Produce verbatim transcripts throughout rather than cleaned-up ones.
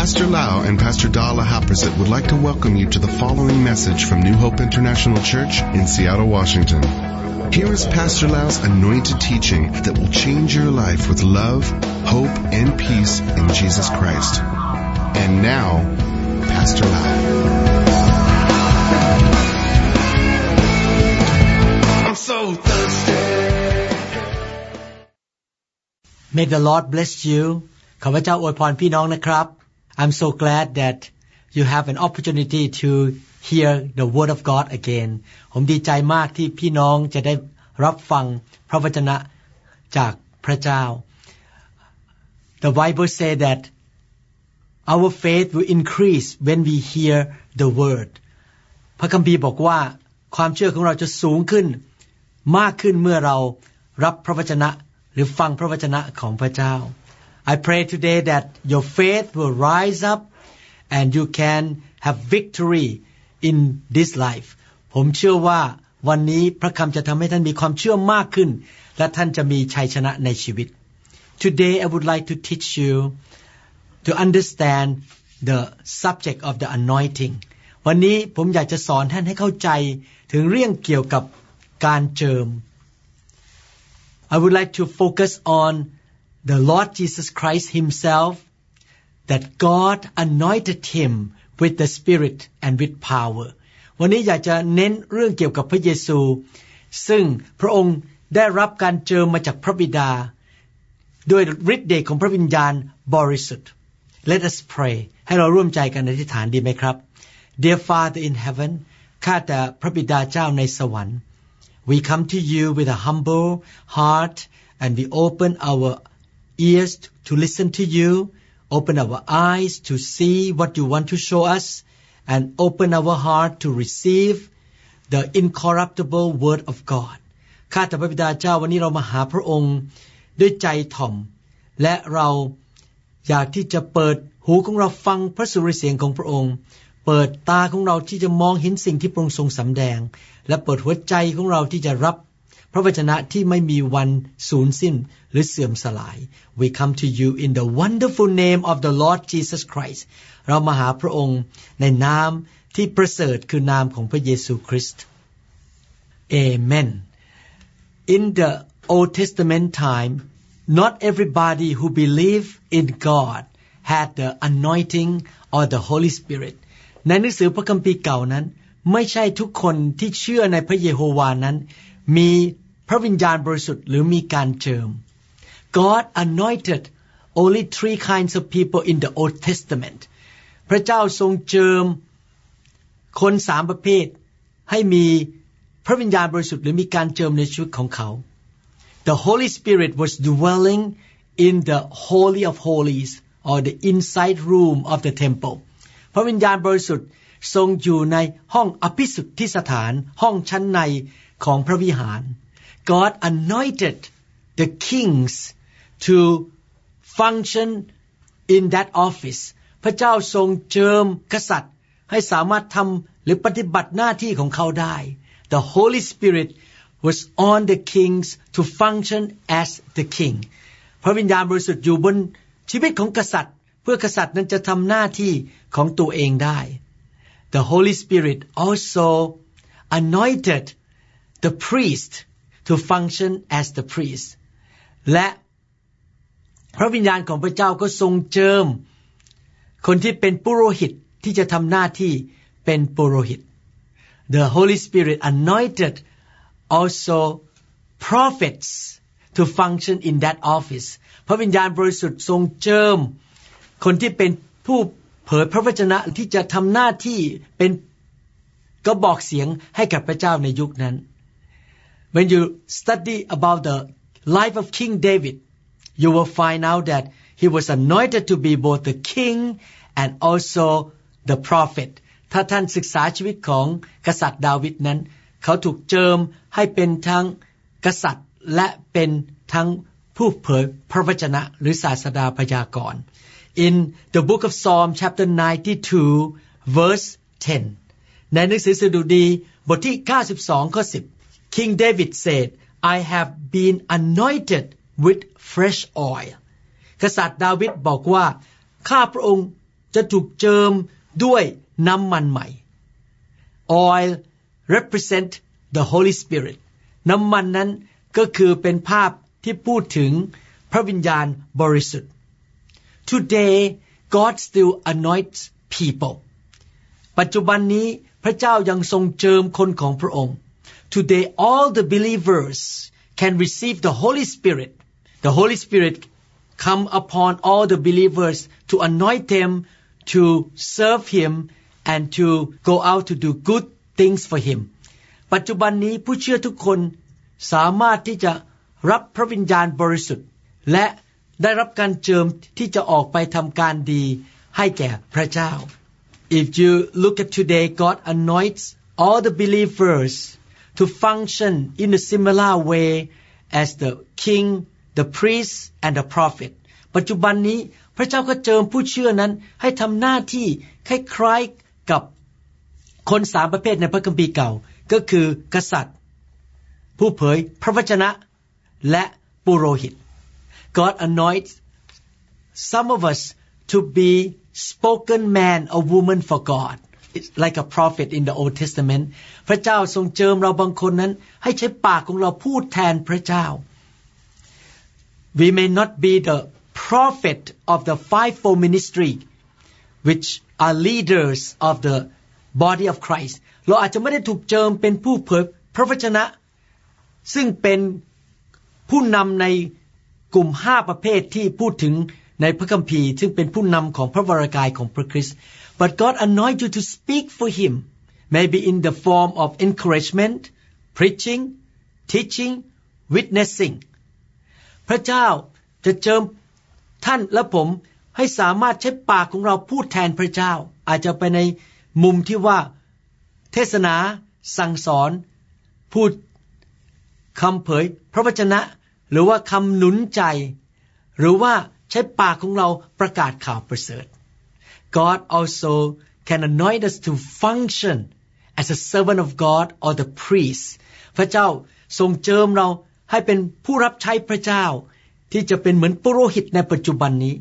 Pastor Lau and Pastor Dala Haprasit would like to welcome you to the following message from New Hope International Church in Seattle, Washington. Here is Pastor Lau's anointed teaching that will change your life with love, hope, and peace in Jesus Christ. And now, Pastor Lau. I'm so thirsty. May the Lord bless you. ข้าพเจ้าอวยพรพี่น้องนะครับ I'm so glad that you have an opportunity to hear the word of God again. ผมดีใจมากที่พี่น้องจะได้รับฟังพระวจนะจากพระเจ้า The Bible say that our faith will increase when we hear the word. พระคัมภีร์บอกว่าความเชื่อของเราจะสูงขึ้นมากขึ้นเมื่อเรารับพระวจนะหรือฟังพระวจนะของพระเจ้า I pray today that your faith will rise up and you can have victory in this life. ผมเชื่อว่าวันนี้พระคำจะทำให้ท่านมีความเชื่อมากขึ้นและท่านจะมีชัยชนะในชีวิต Today I would like to teach you to understand the subject of the anointing. วันนี้ผมอยากจะสอนท่านให้เข้าใจถึงเรื่องเกี่ยวกับการเจิม I would like to focus on the Lord Jesus Christ himself, that God anointed him with the Spirit and with power. วันนี้อยากจะเน้นเรื่องเกี่ยวกับพระเยซูซึ่งพระองค์ได้รับการเจิมมาจากพระบิดาด้วยฤทธิ์เดชของพระวิญญาณบริสุทธิ์ Let us pray ให้เราร่วมใจกันอธิษฐานดีไหมครับ Dear Father in heaven ข้าแต่พระบิดาเจ้าในสวรรค์ We come to you with a humble heart and we open our ears to listen to you, open our eyes to see what you want to show us, and open our heart to receive the incorruptible word of God. ข้าแต่พระบิดาเจ้าวันนี้เรามาหาพระองค์ด้วยใจถ่อมและเราอยากที่จะเปิดหูของเราฟังพระสุรเสียงของพระองค์เปิดตาของเราที่จะมองเห็นสิ่งที่พระองค์ทรงสำแดงและเปิดหัวใจของเราที่จะรับพระวจนะที่ไม่มีวันสูญสิ้นหรือเสื่อมสลาย We come to you in the wonderful name of the Lord Jesus Christ เรามาหาพระองค์ในนามที่ประเสริฐคือนามของพระเยซูคริสต์ Amen In the Old Testament time not everybody who believed in God had the anointing or the Holy Spirit ในหนังสือพระคัมภีร์เก่านั้นไม่ใช่ทุกคนที่เชื่อในพระเยโฮวานั้นมีพระวิญญาณบริสุทธิ์หรือมีการเจิม God anointed only three kinds of people in the Old Testament พระเจ้าทรงเจิมคนสามประเภทให้มีพระวิญญาณบริสุทธิ์หรือมีการเจิมในชีวิตของเขา The Holy Spirit was dwelling in the Holy of Holies or the inside room of the temple พระวิญญาณบริสุทธิ์ทรงอยู่ในห้องอภิสุทธิสถานห้องชั้นในของพระวิหาร God anointed the kings to function in that office พระเจ้าทรงเจิมกษัตริย์ให้สามารถทำหรือปฏิบัติหน้าที่ของเขาได้ The Holy Spirit was on the kings to function as the king พระวิญญาณบริสุทธิ์อยู่บนชีวิตของกษัตริย์เพื่อกษัตริย์นั้นจะทำหน้าที่ของตัวเองได้ The Holy Spirit also anointed the priest to function as the priest และพระวิญญาณของพระเจ้าก็ทรงเจิมคนที่เป็นปุโรหิตที่จะทำหน้าที่เป็นปุโรหิต The Holy Spirit anointed also prophets to function in that office พระวิญญาณบริสุทธิ์ทรงเจิมคนที่เป็นผู้เผยพระวจนะที่จะทำหน้าที่เป็นกระบอกเสียงให้กับพระเจ้าในยุคนั้น When you study about the life of King David, you will find out that he was anointed to be both the king and also the prophet. ถ้าท่านศึกษาชีวิตของกษัตริย์ดาวิดนั้นเขาถูกเจิมให้เป็นทั้งกษัตริย์และเป็นทั้งผู้เผยพระวจนะหรือศาสดาพยากรณ์ In the book of Psalm chapter ninety-two verse ten ในหนังสือสดุดีบทที่เก้าสิบสองข้อสิบ King David said I have been anointed with fresh oil กษัตริย์ดาวิดบอกว่าข้าพระองค์จะถูกเจิมด้วยน้ำมันใหม่ Oil represent the Holy Spirit น้ำมันนั้นก็คือเป็นภาพที่พูดถึงพระวิญญาณบริสุทธิ์ Today God still anoints people ปัจจุบันนี้พระเจ้ายังทรงเจิมคนของพระองค์ Today all the believers can receive the Holy Spirit. The Holy Spirit come upon all the believers to anoint them to serve him and to go out to do good things for him. ปัจจุบันนี้ผู้เชื่อทุกคนสามารถที่จะรับพระวิญญาณบริสุทธิ์และได้รับการเจิมที่จะออกไปทำการดีให้แก่พระเจ้า If you look at today, God anoints all the believers to function in a similar way as the king, the priest, and the prophet. ปัจจุบันนี้พระเจ้าก็เจิมผู้เชื่อนั้นให้ทำหน้าที่คล้ายๆกับคนสามประเภทในพระคัมภีร์เก่าก็คือกษัตริย์ผู้เผยพระวจนะและปุโรหิต God anoints some of us to be spoken man or woman for God. It's like a prophet in the Old Testament. พระเจ้าทรงเจิมเราบางคนนั้นให้ใช้ปากของเราพูดแทนพระเจ้า We may not be the prophet of the fivefold ministry, which are leaders of the body of Christ. เราอาจจะไม่ได้ถูกเจิมเป็นผู้เผยพระวจนะซึ่งเป็นผู้นำในกลุ่มห้าประเภทที่พูดถึงในพระคัมภีร์ซึ่งเป็นผู้นำของพระวรากายของพระคริสต์ But God anoint you to speak for him, maybe in the form of encouragement, preaching, teaching, witnessing. พระเจ้าจะเจิมท่านและผมให้สามารถใช้ปากของเราพูดแทนพระเจ้าอาจจะไปในมุมที่ว่าเทศนาสั่งสอนพูดคำเผยพระวจนะหรือว่าคำหนุนใจหรือว่าใช้ปากของเราประกาศข่าวประเสริฐ God also can anoint us to function as a servant of God or the priest พระเจ้าทรงเจิมเราให้เป็นผู้รับใช้พระเจ้าที่จะเป็นเหมือนปุโรหิตในปัจจุบันนี้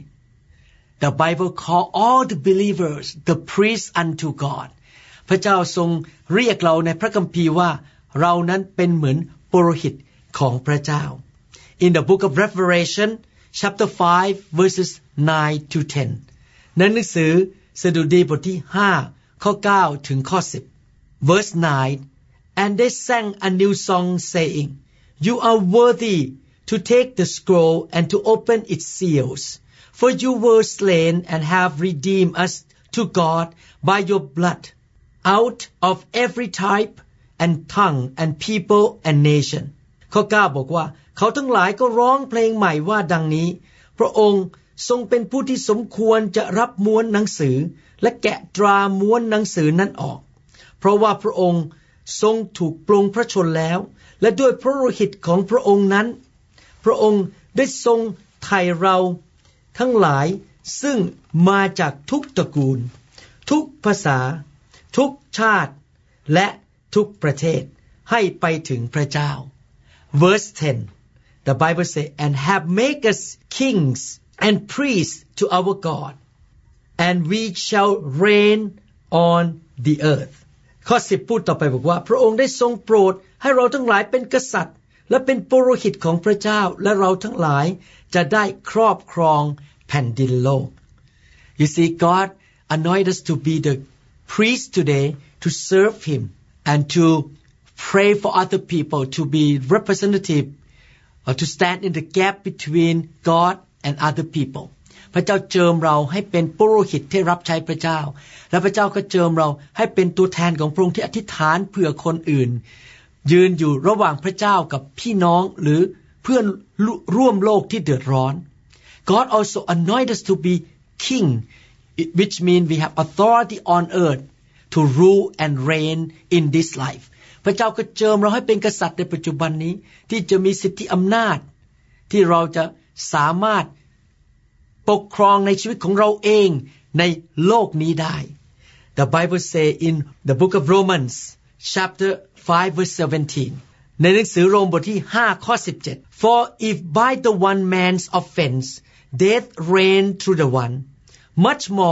The Bible call all the believers the priests unto God พระเจ้าทรงเรียกเราในพระคัมภีร์ว่าเรานั้นเป็นเหมือนปุโรหิตของพระเจ้า In the book of Revelation chapter five verses nine to ten ในหนังสือสดุดีบทที่ห้าข้อเก้าถึงข้อสิบ verse nine And they sang a new song saying You are worthy to take the scroll and to open its seals for you were slain and have redeemed us to God by your blood out of every type and tongue and people and nation ข้อเก้าบอกว่าเขาทั้งหลายก็ร้องเพลงใหม่ว่าดังนี้พระองค์ทรงเป็นผู้ที่สมควรจะรับม้วนหนังสือและแกะตราม้วนหนังสือนั้นออกเพราะว่าพระองค์ทรงถูกปรงพระชนแล้วและด้วยพระโลหิตของพระองค์นั้นพระองค์ได้ทรงไถ่เราทั้งหลายซึ่งมาจากทุกตระกูลทุกภาษาทุกชาติและทุกประเทศให้ไปถึงพระเจ้า Verse ten The Bible says and have made us kings and priests to our God and we shall reign on the earth ข้อสิบพูดต่อไปบอกว่าพระองค์ได้ทรงโปรดให้เราทั้งหลายเป็นกษัตริย์และเป็นปุโรหิตของพระเจ้าและเราทั้งหลายจะได้ครอบครองแผ่นดินโลก You see God anoint us to be the priest today to serve him and to pray for other people to be representative or to stand in the gap between God and other people พระเจ้าเจิมเราให้เป็นปุโรหิตที่รับใช้พระเจ้าและพระเจ้าก็เจิมเราให้เป็นตัวแทนของพระองค์ที่อธิษฐานเพื่อคนอื่นยืนอยู่ระหว่างพระเจ้ากับพี่น้องหรือเพื่อนร่วมโลกที่เดือดร้อน God also anoint us to be king which means we have authority on earth to rule and reign in this life พระเจ้าก็เจิมเราให้เป็นกษัตริย์ในปัจจุบันนี้ที่จะมีสิทธิอำนาจที่เราจะสามารถปกครองในชีวิตของเราเองในโลกนี้ได้ The Bible say in the book of Romans chapter five verse seventeen ในหนังสือโรมบทที่ห้าข้อสิบเจ็ด For if by the one man's offense death reigned through the one much more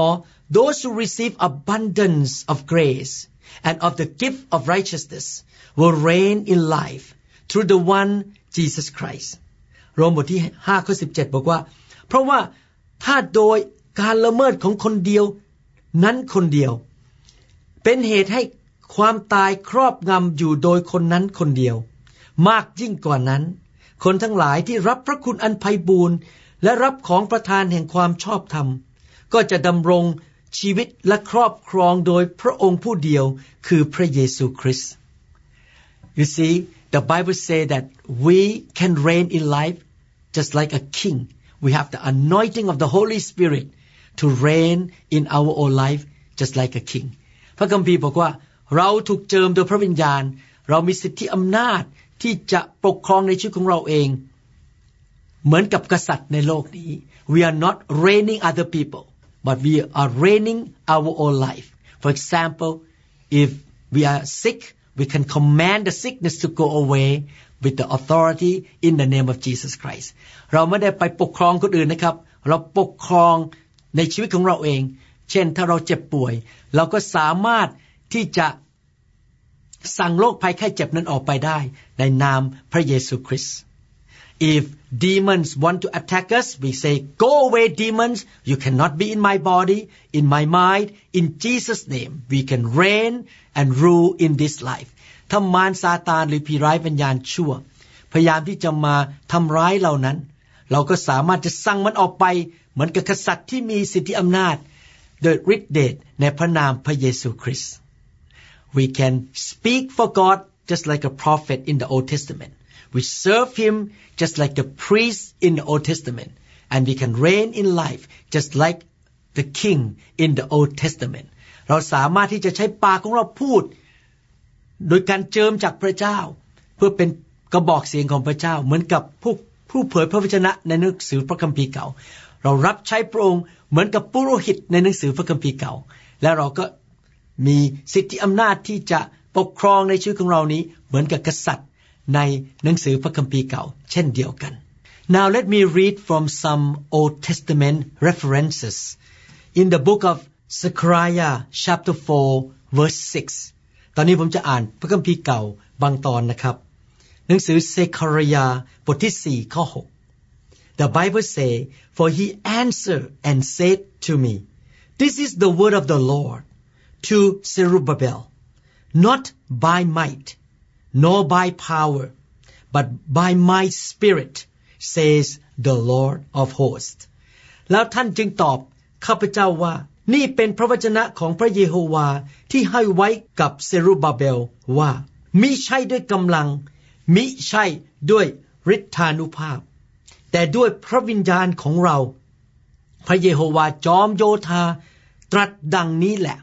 those who receive abundance of grace and of the gift of righteousness will reign in life through the one Jesus Christ โรมบทที่ห้าข้อสิบเจ็ดบอกว่าเพราะว่าถ้าโดยการละเมิดของคนเดียวนั้นคนเดียวเป็นเหตุให้ความตายครอบงำอยู่โดยคนนั้นคนเดียวมากยิ่งกว่านั้นคนทั้งหลายที่รับพระคุณอันไพบูลย์และรับของประทานแห่งความชอบธรรมก็จะดำรงชีวิตและครอบครองโดยพระองค์ผู้เดียวคือพระเยซูคริสต์ You see the Bible say that we can reign in life just like a king we have the anointing of the Holy Spirit to reign in our own life just like a king พระคัมภีร์บอกว่าเราถูกเจิมโดยพระวิญญาณเรามีสิทธิอำนาจที่จะปกครองในชีวิตของเราเองเหมือนกับกษัตริย์ในโลกนี้ We are not reigning other people but we are reigning our own life For example if we are sick we can command the sickness to go away with the authority in the name of Jesus Christ เราไม่ได้ไปปกครองคนอื่นนะครับเราปกครองในชีวิตของเราเองเช่นถ้าเราเจ็บป่วยเราก็สามารถที่จะสั่งโรคภัยไข้เจ็บนั้นออกไปได้ในนามพระเยซูคริสต์ If demons want to attack us we say go away demons you cannot be in my body in my mind in Jesus name we can reign and rule in this life ถ้ามารซาตานหรือผีร้ายวิญญาณชั่วพยายามที่จะมาทำร้ายเรานั้นเราก็สามารถจะสั่งมันออกไปเหมือนกับกษัตริย์ที่มีสิทธิอำนาจโดยฤทธิ์เดชในพระนามพระเยซูคริสต์ We can speak for God just like a prophet in the Old Testament. We serve Him just like the priest in the Old Testament. And we can reign in life just like the king in the Old Testament. เราสามารถที่จะใช้ปากของเราพูดโดยการเจิมจากพระเจ้าเพื่อเป็นกระบอกเสียงของพระเจ้าเหมือนกับผู้ผู้เผยพระวจนะในหนังสือพระคัมภีร์เก่าเรารับใช้พระองค์เหมือนกับปุโรหิตในหนังสือพระคัมภีร์เก่าและเราก็มีสิทธิอำนาจที่จะปกครองในชีวิตของเรานี้เหมือนกับกษัตริย์ในหนังสือพระคัมภีร์เก่าเช่นเดียวกัน Now let me read from some Old Testament references in the book of Zechariah chapter four verse six ตอนนี้ผมจะอ่านพระคัมภีร์เก่าบางตอนนะครับหนังสือเซคาริยาบทที่สี่ข้อหก The Bible say for he answered and said to me This is the word of the Lord to Zerubbabel not by might nor by power but by my spirit says the Lord of hosts แล้วท่านจึงตอบข้าพเจ้าว่านี่เป็นพระวจนะของพระเยโฮวาที่ให้ไว้กับเซรุบาเบลว่ามิใช่ด้วยกำลังมิใช่ด้วยฤทธานุภาพแต่ด้วยพระวิญญาณของเราพระเยโฮวาจอมโยธาตรัสดังนี้แหละ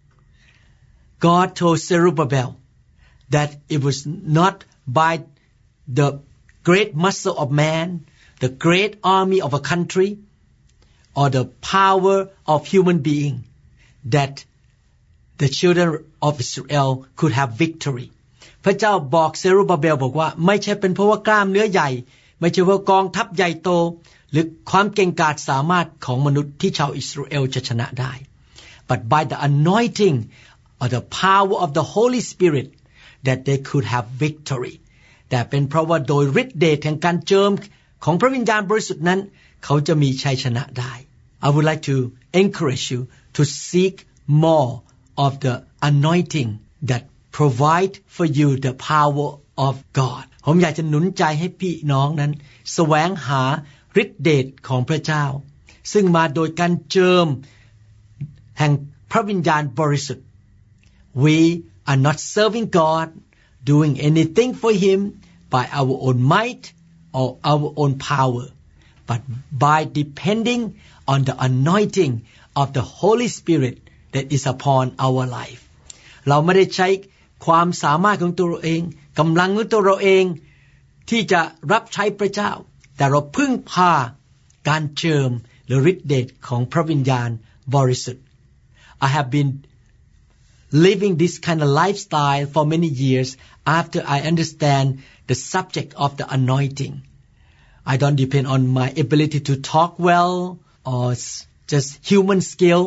God told Zerubbabel that it was not by the great muscle of man, the great army of a country, or the power of human being that the children of Israel could have victory. พระเจ้าบอกเซรุบาเบลบอกว่าไม่ใช่เป็นเพราะว่ากล้ามเนื้อใหญ่ไม่ใช่ว่ากองทัพใหญ่โตหรือความเก่งกาจสามารถของมนุษย์ที่ชาวอิสราเอลจะชนะได้ but by the anointing or the power of the Holy Spirit that they could have victory แต่เป็นเพราะว่าโดยฤทธิ์เดชแห่งการเจิมของพระวิญญาณบริสุทธิ์นั้นเขาจะมีชัยชนะได้ I would like to encourage you to seek more of the anointing that provide for you the power of God ผมอยากจะหนุนใจให้พี่น้องนั้นแสวงหาฤทธิ์เดชของพระเจ้าซึ่งมาโดยการเจิมแห่งพระวิญญาณบริสุทธิ์ We are not serving God doing anything for Him by our own might or our own power but by depending on the anointing of the Holy Spirit that is upon our life เราไม่ได้ใช้ความสามารถของตัวเราเองกำลังของตัวเราเองที่จะรับใช้พระเจ้าแต่เราพึ่งพาการเจิมหรือฤทธิ์เดชของพระวิญญาณบริสุทธิ์ I have been living this kind of lifestyle for many years after I understand the subject of the anointing. I don't depend on my ability to talk well or just human skill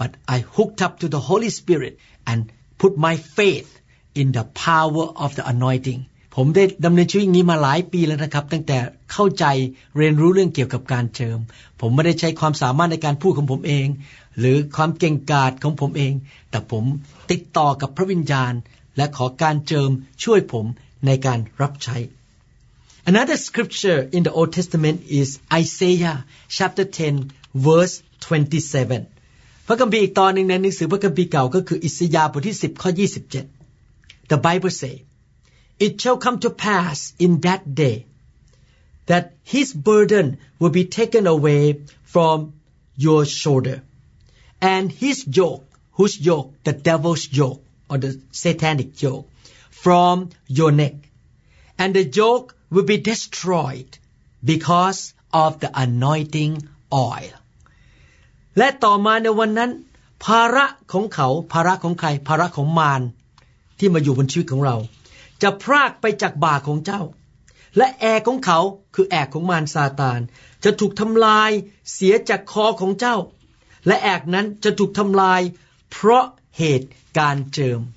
but I hooked up to the Holy Spirit and put my faith in the power of the anointing ผมได้ดำเนินชีวิตอย่างนี้มาหลายปีแล้วนะครับตั้งแต่เข้าใจเรียนรู้เรื่องเกี่ยวกับการเจิมผมไม่ได้ใช้ความสามารถในการพูดของผมเองหรือความเก่งกาจของผมเองแต่ผมติดต่อกับพระวิญญาณและขอการเจิมช่วยผมในการรับใช้ Another scripture in the Old Testament is Isaiah chapter ten verse twenty-seven พระคัมภีร์อีกตอนนึงในหนังสือพระคัมภีร์เก่าก็คืออิสยาห์บทที่tenข้อtwenty-seven The Bible says It shall come to pass in that day that his burden will be taken away from your shoulder and his yoke whose yoke the devil's yoke or the satanic yoke from your neck and the yoke will be destroyed because of the anointing oil และต่อมาในวันนั้นภาระของเขาภาระของใครภาระของมารที่มาอยู่บนชีวิตของเราจะพรากไปจากบ่าของเจ้าและแอกของเขาคือแอกของมารซาตานจะถูกทำลายเสียจากคอของเจ้าและแอกนั้นจะถูกทำลายเพราะเหตุการเจิม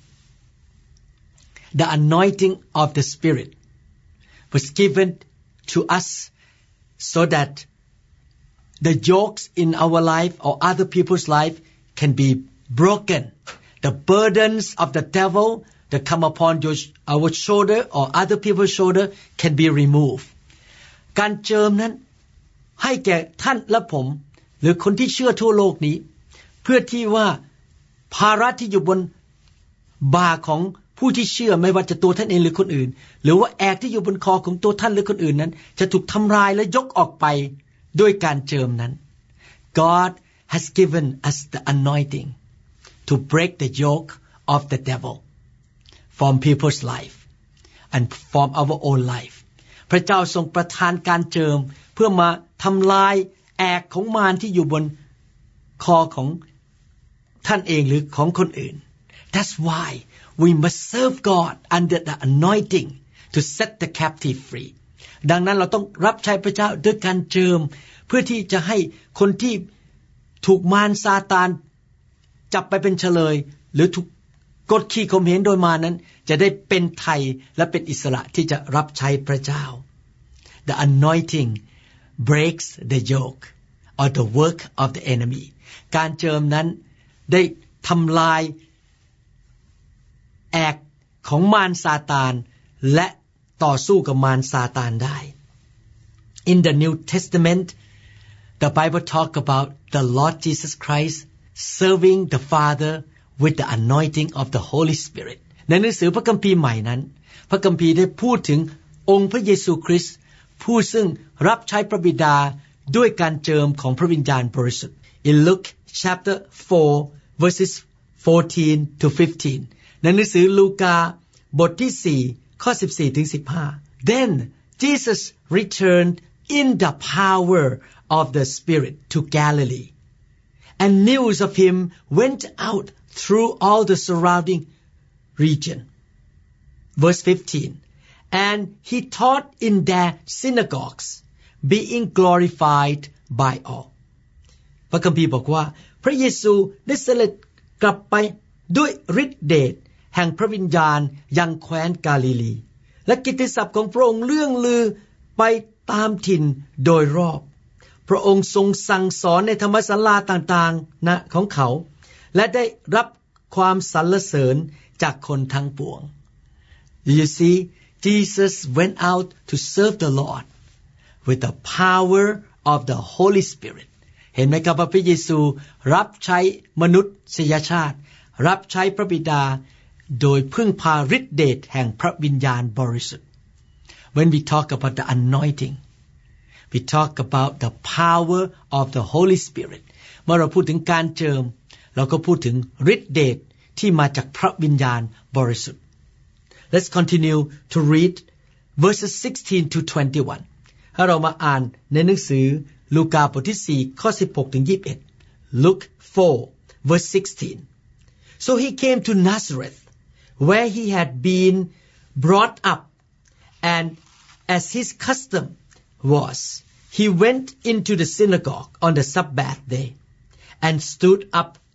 The anointing of the Spirit was given to us so that the yokes in our life or other people's life can be broken. The burdens of the devil that come upon your, our shoulder or other people's shoulder can be removed. การเจิมนั้นให้แก่ท่านและผมหรือคนที่เชื่อทั่วโลกนี้เพื่อที่ว่าภาระที่อยู่บนบ่าของผู้ที่เชื่อไม่ว่าจะตัวท่านเองหรือคนอื่นหรือว่าแอกที่อยู่บนคอของตัวท่านหรือคนอื่นนั้นจะถูกทำลายและยกออกไปด้วยการเจิมนั้น God has given us the anointing to break the yoke of the devil from people's life and from our own life พระเจ้าทรงประทานการเจิมเพื่อมาทำลายแอกของมารที่อยู่บนคอของท่านเองหรือของคนอื่น That's why we must serve God under the anointing to set the captive free ดังนั้นเราต้องรับใช้พระเจ้าด้วยการเจิมเพื่อที่จะให้คนที่ถูกมารซาตานจับไปเป็นเฉลยหรือถูกกดขี่ข่มเหงโดยมารนั้นจะได้เป็นไทยและเป็นอิสระที่จะรับใช้พระเจ้า The anointing breaks the yoke or the work of the enemy การเจิมนั้นได้ทำลายแอกของมารซาตานและต่อสู้กับมารซาตานได้ In the New Testament the Bible talk about the Lord Jesus Christ serving the Father with the anointing of the Holy Spirit ในหนังสือพระคัมภีร์ใหม่นั้นพระคัมภีร์ได้พูดถึงองค์พระเยซูคริสต์ผู้ซึ่งรับใช้พระบิดาด้วยการเจิมของพระวิญญาณบริสุทธิ์ In Luke chapter four verses fourteen to fifteen ในหนังสือลูกาบทที่สี่ข้อสิบสี่ถึงสิบห้า Then Jesus returned in the power of the Spirit to Galilee and news of him went out through all the surrounding region. Verse fifteen. And he taught in their synagogues, being glorified by all. พระคัมภีร์บอกว่าพระเยซูได้เสด็จกลับไปด้วยฤทธิเดชแห่งพระวิญญาณยังแคว้นกาลิลีและกิตติศัพท์ของพระองค์เลื่องลือไปตามถิ่นโดยรอบพระองค์ทรงสั่งสอนในธรรมศาลาต่างๆนะของเขาและได้รับความสรรเสริญจากคนทั้งปวง You see, Jesus went out to serve the Lord with the power of the Holy Spirit เห็นไหมครับว่าพระเยซูรับใช้มนุษยชาติรับใช้พระบิดาโดยพึ่งพาฤทธิเดชแห่งพระวิญญาณบริสุทธิ์ When we talk about the anointing we talk about the power of the Holy Spirit เมื่อเราพูดถึงการเจิมเราก็พูดถึงฤทธิเดชที่มาจากพระวิญญาณบริสุทธิ์ Let's continue to read verses sixteen to twenty-one ถ้าเรามาอ่านในหนังสือลูกาบทที่สี่ข้อสิบหกถึงยี่สิบเอ็ด Luke four verse sixteen So he came to Nazareth where he had been brought up and as his custom was he went into the synagogue on the Sabbath day and stood up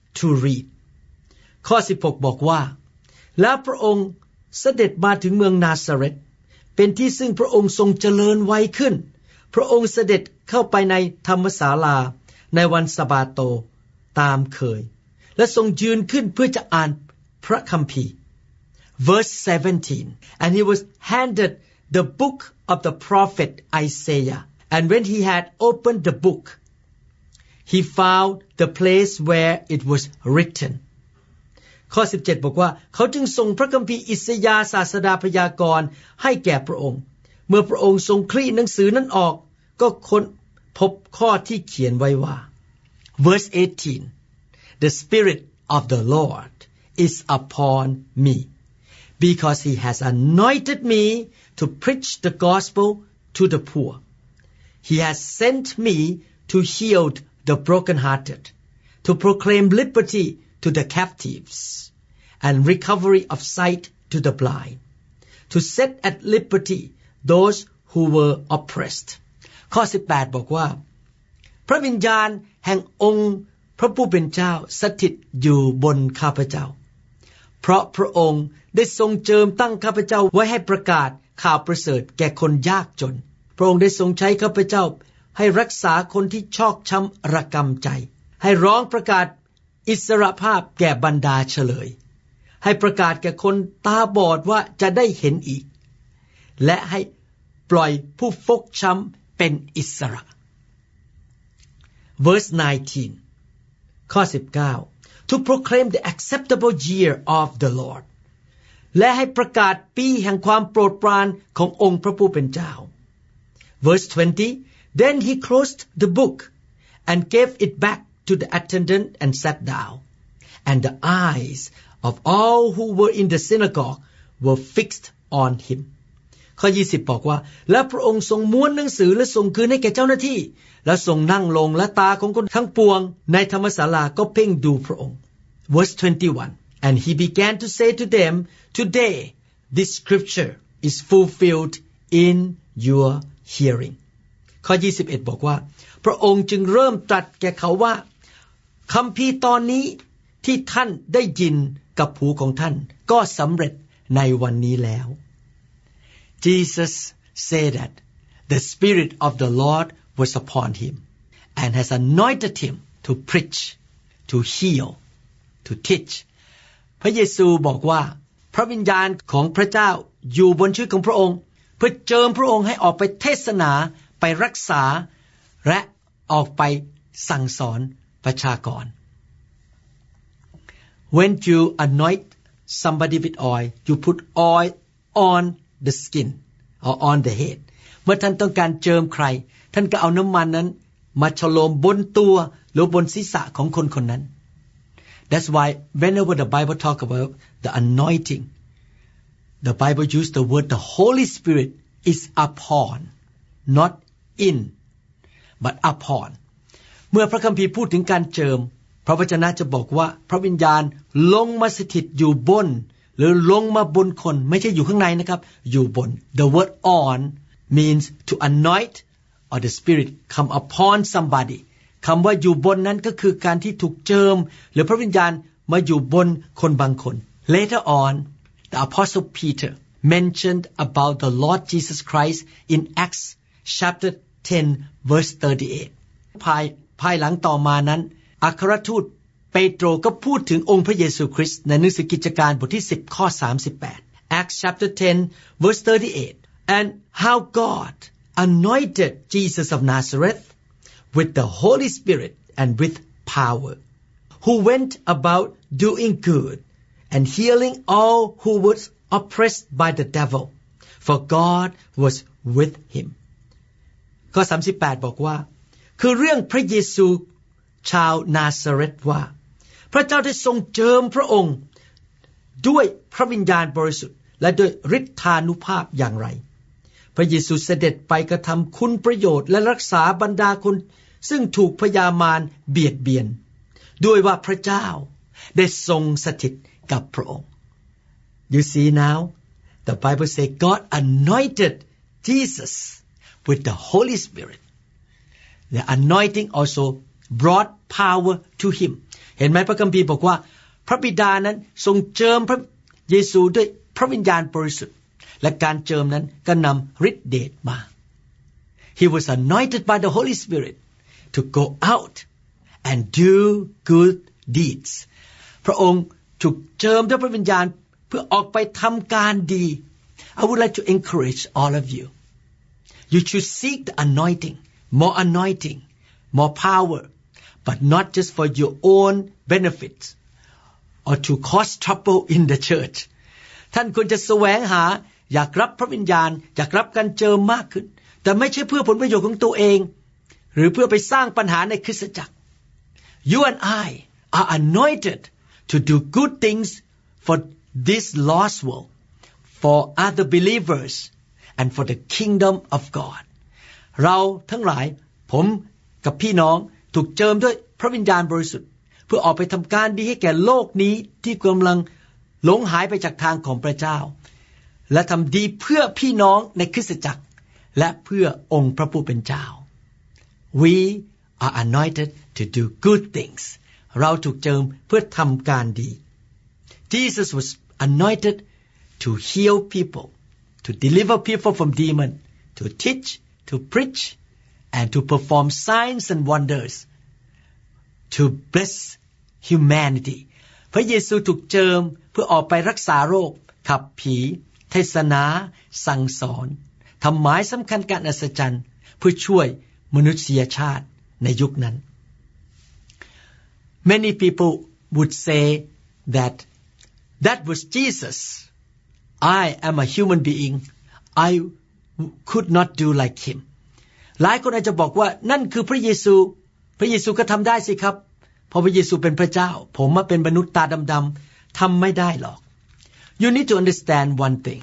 to read ข้อสิบหกบอกว่าแล้วพระองค์เสด็จมาถึงเมืองนาซาเร็ตเป็นที่ซึ่งพระองค์ทรงเจริญไวขึ้นพระองค์เสด็จเข้าไปในธรรมศาลาในวันสะบาโตตามเคยและทรงยืนขึ้นเพื่อจะอ่านพระคัมภีร์ verse seventeen and he was handed the book of the prophet Isaiah and when he had opened the book he found the place where it was written ข้อสิบเจ็ดบอกว่าเขาจึงส่งพระคัมภีร์อิสยาห์ศาสดาพยากรณ์ให้แก่พระองค์เมื่อพระองค์ทรงคลี่หนังสือนั้นออกก็ค้นพบข้อที่เขียนไว้ว่า verse eighteen the spirit of the Lord is upon me because he has anointed me to preach the gospel to the poor he has sent me to heal the brokenhearted to proclaim liberty to the captives and recovery of sight to the blind to set at liberty those who were oppressed ข้อสิบแปดบอกว่าพระวิญญาณแห่งองค์พระผู้เป็นเจ้าสถิตอยู่บนข้าพเจ้าเพราะพระองค์ได้ทรงเจิมตั้งข้าพเจ้าไว้ให้ประกาศข่าวประเสริฐแก่คนยากจนพระองค์ได้ทรงใช้ข้าพเจ้าให้รักษาคนที่ชอกช้ำระกำใจให้ร้องประกาศอิสรภาพแก่บรรดาเฉลยให้ประกาศแก่คนตาบอดว่าจะได้เห็นอีกและให้ปล่อยผู้ฟกช้ำเป็นอิสระ verse nineteen ข้อสิบเก้า to proclaim the acceptable year of the Lord และให้ประกาศปีแห่งความโปรดปรานขององค์พระผู้เป็นเจ้า verse twenty then he closed the book and gave it back to the attendant and sat down and the eyes of all who were in the synagogue were fixed on him ข้อยี่สิบบอกว่าและพระองค์ทรงม้วนหนังสือและส่งคืนให้แก่เจ้าหน้าที่และทรงนั่งลงและตาของคนทั้งปวงในธรรมศาลาก็เพ่งดูพระองค์ verse twenty-one and he began to say to them today this scripture is fulfilled in your hearing ข้อยี่สิบเอ็ดบอกว่าพระองค์จึงเริ่มตรัสแก่เขาว่าคัมภีร์ตอนนี้ที่ท่านได้ยินกับหูของท่านก็สำเร็จในวันนี้แล้ว Jesus said that the Spirit of the Lord was upon him and has anointed him to preach, to heal, to teach. พระเยซูบอกว่าพระวิญญาณของพระเจ้าอยู่บนชีวิตของพระองค์เพื่อเจิมพระองค์ให้ออกไปเทศนาไปรักษาและออกไปสั่งสอนประชากร When you anoint somebody with oil, you put oil on the skin or on the head. เมื่อท่านต้องการเจิมใครท่านก็เอาน้ำมันนั้นมาฉโลมบนตัวหรือบนศีรษะของคนคนนั้น That's why whenever the Bible talk about the anointing, the Bible use the word the Holy Spirit is upon, not in, but upon. เมื่อพระคัมภีร์พูดถึงการเจิมพระวจนะจะบอกว่าพระวิญญาณลงมาสถิตอยู่บนหรือลงมาบนคนไม่ใช่อยู่ข้างในนะครับอยู่บน The word on means to anoint or the spirit come upon somebody คำว่าอยู่บนนั้นก็คือการที่ถูกเจิมหรือพระวิญญาณมาอยู่บนคนบางคน Later on the apostle Peter mentioned about the Lord Jesus Christ in Acts chapter ten verse thirty-eight ภายภายหลังต่อมานั้นอัครทูตเปโตรก็พูดถึงองค์พระเยซูคริสต์ในหนังสือกิจการบทที่สิบข้อสามสิบแปด Acts chapter ten verse thirty-eight and how God anointed Jesus of Nazareth with the Holy Spirit and with power who went about doing good and healing all who was oppressed by the devil for God was with him ข้อสามสิบแปดบอกว่าคือเรื่องพระเยซูชาวนาซาเรตว่าพระเจ้าได้ทรงเจิมพระองค์ด้วยพระวิญญาณบริสุทธิ์และด้วยฤทธานุภาพอย่างไรพระเยซูเสด็จไปกระทำคุณประโยชน์และรักษาบรรดาคนซึ่งถูกพยามารเบียดเบียนด้วยว่าพระเจ้าได้ทรงสถิตกับพระองค์ You see now the Bible say God anointed Jesus with the Holy Spirit The anointing also brought power to him เห็นไหมพระคัมภีร์บอกว่าพระบิดานั้นทรงเจิมพระเยซูด้วยพระวิญญาณบริสุทธิ์และการเจิมนั้นก็นำฤทธิเดชมา He was anointed by the Holy Spirit to go out and do good deeds พระองค์ถูกเจิมด้วยพระวิญญาณเพื่อออกไปทำการดี I would like to encourage all of you. You should seek the anointing, more anointing, more power, but not just for your own benefits or to cause trouble in the church. ท่านควรจะแสวงหาอยากรับพระวิญญาณอยากรับการเจิมมากขึ้นแต่ไม่ใช่เพื่อผลประโยชน์ของตัวเองหรือเพื่อไปสร้างปัญหาในคริสตจักร You and I are anointed to do good things for this lost world, for other believers, and for the kingdom of God. เราทั้งหลายผมกับพี่น้องถูกเจิมด้วยพระวิญญาณบริสุทธิ์เพื่อออกไปทำการดีให้แก่โลกนี้ที่กำลังหลงหายไปจากทางของพระเจ้าและทำดีเพื่อพี่น้องในคริสตจักรและเพื่อองค์พระผู้เป็นเจ้า We are anointed to do good things. เราถูกเจิมเพื่อทำการดี Jesus was anointed to heal people, to deliver people from demons, to teach, to preach, and to perform signs and wonders, to bless humanity. พระเยซูถูกเจิมเพื่อออกไปรักษาโรคขับผีเทศนาสั่งสอนทำหมายสำคัญการอัศจรรย์เพื่อช่วยมนุษยชาติในยุคนั้น Many people would say that that was Jesus. I am a human being. I could not do like him. หลายคนอาจจะบอกว่านั่นคือพระเยซูพระเยซูก็ทำได้สิครับเพราะพระเยซูเป็นพระเจ้าผมมาเป็นมนุษย์ตาดำๆทำไม่ได้หรอก You need to understand one thing.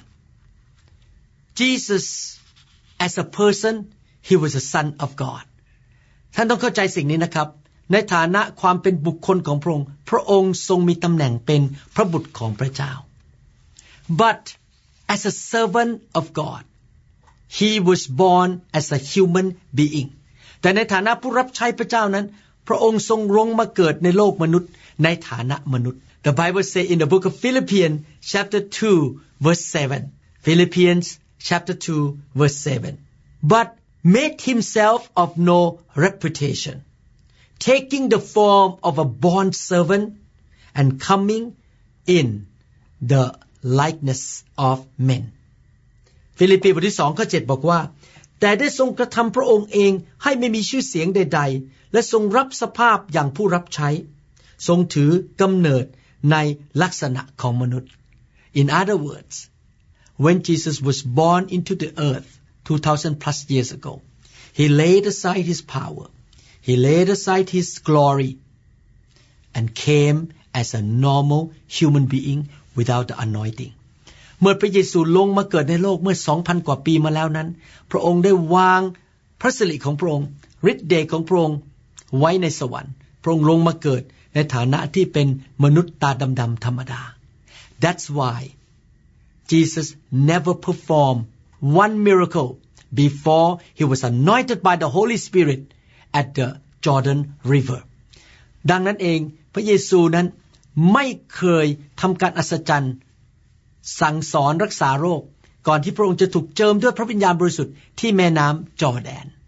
Jesus as a person, he was a son of God. ท่านต้องเข้าใจสิ่งนี้นะครับในฐานะความเป็นบุคคลของพระองค์พระองค์ทรงมีตำแหน่งเป็นพระบุตรของพระเจ้า But as a servant of God, he was born as a human being. แต่ในฐานะผู้รับใช้พระเจ้านั้นพระองค์ทรงลงมาเกิดในโลกมนุษย์ในฐานะมนุษย์ The Bible says in the book of Philippians chapter two verse seven. Philippians chapter two verse seven. But made himself of no reputation, taking the form of a bond servant and coming in the likeness of men. ฟิลิปปีบทที่สองข้อเจ็ดบอกว่าแต่ได้ทรงกระทำพระองค์เองให้ไม่มีชื่อเสียงใดๆและทรงรับสภาพอย่างผู้รับใช้ทรงถือกำเนิดในลักษณะของมนุษย์ In other words, when Jesus was born into the earth two thousand plus years ago, he laid aside his power, he laid aside his glory, and came as a normal human being without the anointing. เมื่อพระเยซูลงมาเกิดในโลกเมื่อ สองพัน กว่าปีมาแล้วนั้นพระองค์ได้วางพระสิริของพระองค์ฤทธิ์เดชของพระองค์ไว้ในสวรรค์พระองค์ลงมาเกิดในฐานะที่เป็นมนุษย์ตาดำๆธรรมดา That's why Jesus never performed one miracle before he was anointed by the Holy Spirit at the Jordan River. ดังนั้นเองพระเยซูนั้นไม่เคยทำการอัศจรรย์สั่งสอนรักษาโรคก่อนที่พระองค์จะถูกเจิมด้วยพระวิญญาณบริสุทธิ์ที่แม่น้ำจอร์แดน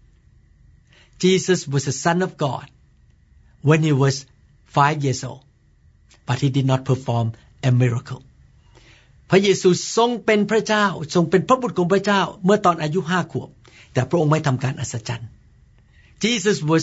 Jesus was the Son of God when he was five years old, but he did not perform a miracle. พระเยซูทรงเป็นพระเจ้าทรงเป็นพระบุตรของพระเจ้าเมื่อตอนอายุห้าขวบแต่พระองค์ไม่ทำการอัศจรรย์ Jesus was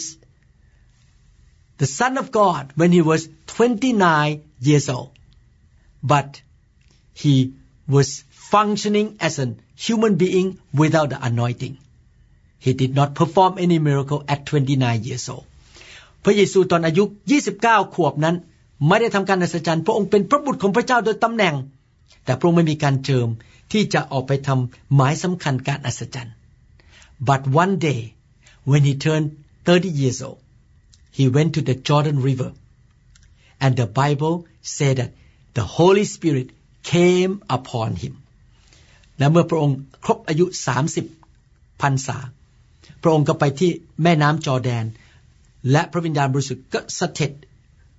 the Son of God when he was twenty-nine years old, but he was functioning as a human being without the anointing. He did not perform any miracle at twenty-nine years old. พระเยซูตอนอายุยี่สิบเก้าขวบนั้นไม่ได้ทำการอัศจรรย์พระองค์เป็นพระบุตรของพระเจ้าโดยตำแหน่งแต่พระองค์ไม่มีการเจิมที่จะออกไปทำหมายสำคัญการอัศจรรย์ But one day when he turned thirty years old, he went to the Jordan River, and the Bible said that the Holy Spirit came upon him. และเมื่อพระองค์ครบอายุสามสิบพรรษาพระองค์ก็ไปที่แม่น้ำจอร์แดนและพระวิญญาณบริสุทธิ์ก็สถิต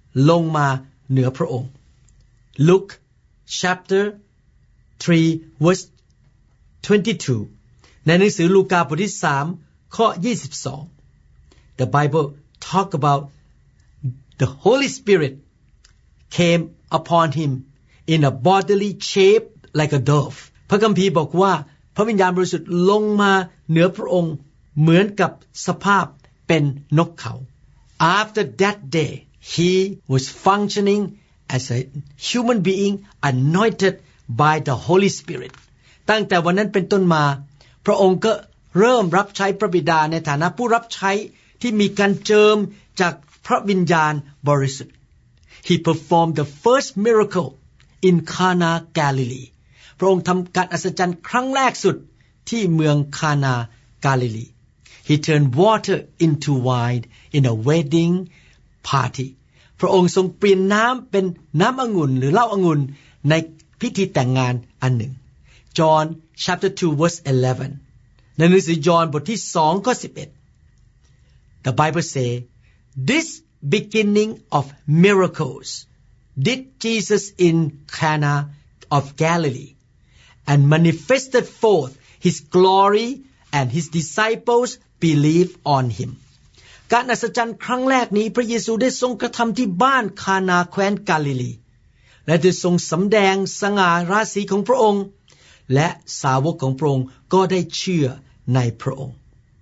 ลงมาเหนือพระองค์ Luke chapter three verse twenty-two ในหนังสือลูกาบทที่สามข้อยี่สิบสอง The Bible talk about the Holy Spirit came upon him in a bodily shape like a dove พระคัมภีร์บอกว่าพระวิญญาณบริสุทธิ์ลงมาเหนือพระองค์เหมือนกับสภาพเป็นนกเขา After that day he was functioning as a human being anointed by the Holy Spirit ตั้งแต่วันนั้นเป็นต้นมาพระองค์ก็เริ่มรับใช้พระบิดาในฐานะผู้รับใช้ที่มีการเจิมจากพระวิญญาณบริสุทธิ์ He performed the first miracle in Cana Galilee พระองค์ทำการอัศจรรย์ครั้งแรกสุดที่เมืองคานากาลิลี He turned water into wine in a wedding party พระองค์ทรงเปลี่ยนน้ำเป็นน้ำองุ่นหรือเหล้าองุ่นในพิธีแต่งงานอันหนึ่ง John chapter two verse eleven ในหนังสือยอห์นบทที่สองข้อสิบเอ็ด The Bible say this beginning of miracles did Jesus in Cana of Galilee and manifested forth his glory and his disciples believed on him การอัศจรรย์ครั้งแรกนี้พระเยซูได้ทรงกระทำที่บ้านคานาแคว้นกาลิลีและได้ทรงสำแดงสง่าราศีของพระองค์และสาวกของพระองค์ก็ได้เชื่อในพระองค์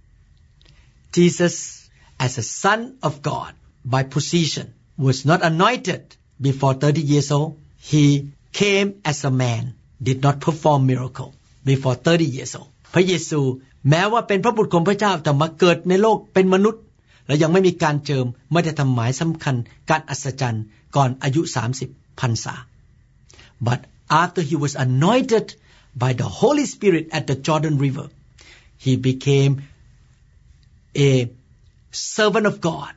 Jesus as a son of God by position was not anointed before thirty years old he came as a man did not perform miracle before thirty years old พระเยซูแม้ว่าเป็นพระบุตรของพระเจ้าแต่มาเกิดในโลกเป็นมนุษย์และยังไม่มีการเจิมไม่ได้ทำหมายสำคัญการอัศจรรย์ก่อนอายุสามสิบพรรษา But after he was anointed by the Holy Spirit at the Jordan River he became a servant of God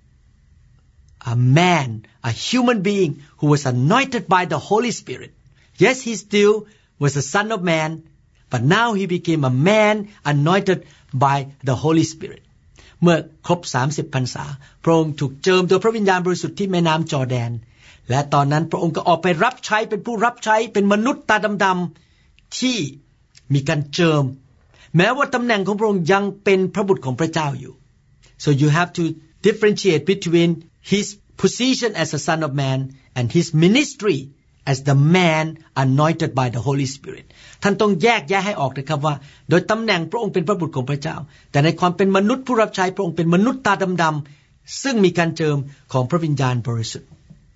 a man a human being who was anointed by the Holy Spirit yes he still was a son of man but now he became a man anointed by the Holy Spirit เมื่อครบสามสิบพรรษาพระองค์ถูกเจิมโดยพระวิญญาณบริสุทธิ์ที่แม่น้ำจอร์แดนและตอนนั้นพระองค์ก็ออกไปรับใช้เป็นผู้รับใช้เป็นมนุษย์ตาดำๆที่มีการเจิมแม้ว่าตำแหน่งของพระองค์ยังเป็นพระบุตรของพระเจ้าอยู่ so you have to differentiate between his position as a son of man and his ministry as the man anointed by the Holy Spirit ท่านต้องแยกแยะให้ออกนะครับว่าโดยตำแหน่งพระองค์เป็นพระบุตรของพระเจ้าแต่ในความเป็นมนุษย์ผู้รับใช้พระองค์เป็นมนุษย์ตาดำๆซึ่งมีการเจิมของพระวิญญาณบริสุทธิ์